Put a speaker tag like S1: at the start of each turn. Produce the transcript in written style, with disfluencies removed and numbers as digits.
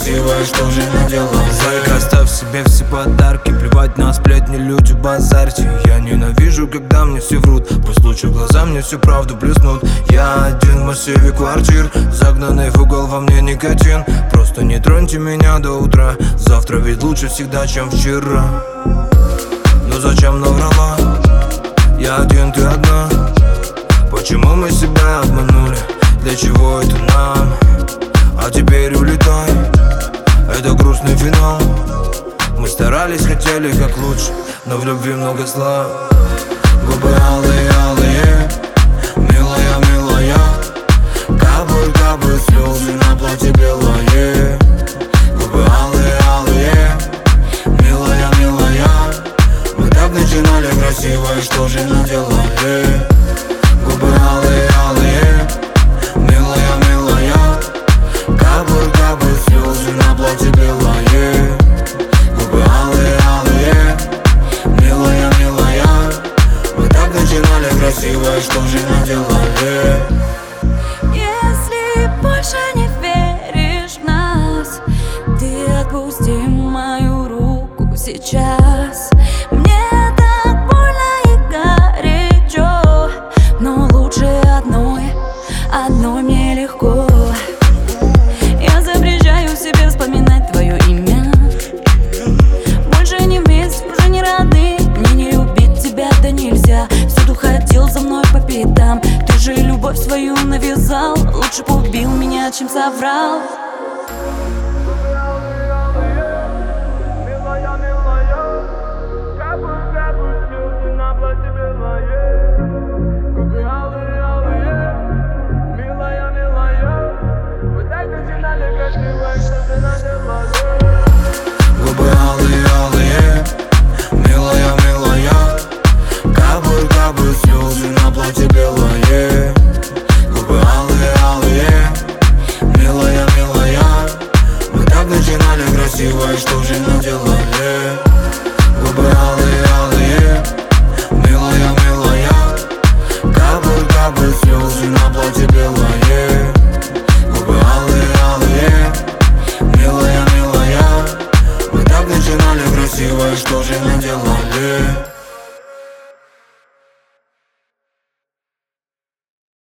S1: красивая, что же наделала?
S2: Зайка, оставь себе все подарки, плевать на сплетни, люди, базарьте. Я ненавижу, когда мне все врут, пусть лучше глаза мне всю правду блеснут. Я один в массиве квартир, загнанный в угол, во мне никотин. Просто не троньте меня до утра, завтра ведь лучше всегда, чем вчера. Но зачем наврала? Я один, ты одна. Почему мы себя обманули? Для чего это нам? А теперь улетай, это грустный финал. Мы старались, хотели как лучше, но в любви много зла. Губы алые, алые, милая, милая. Капают, капают слезы на платье белое. Губы алые, алые, милая, милая. Мы так начинали красиво, и что же наделали? Губы алые, алые, милая, милая. Капают, капают слезы на платье белое. Губы алые, алые, милая, милая. Мы так начинали красиво, и что же наделали?
S3: Если больше не веришь в нас, ты отпусти мою руку сейчас. Мне так больно и горячо, но лучше одной мне легко. Я запрещаю себе вспоминать твое имя. Больше не вместе, уже не родные. Мне не любить тебя, да нельзя. Всюду ходил за мной по пятам. Ты же любовь свою навязал. Лучше бы убил меня, чем соврал.
S1: Губы алые, алые, милая, милая. Капают, капают слезы на платье белое. Губы алые, алые, милая, милая. Мы так начинали красиво, и что же наделали? Губы алые, алые, милая, милая. Капают, капают слезы на платье белое. Губы алые, алые, милая, милая. Мы так начинали красиво, и что же наделали?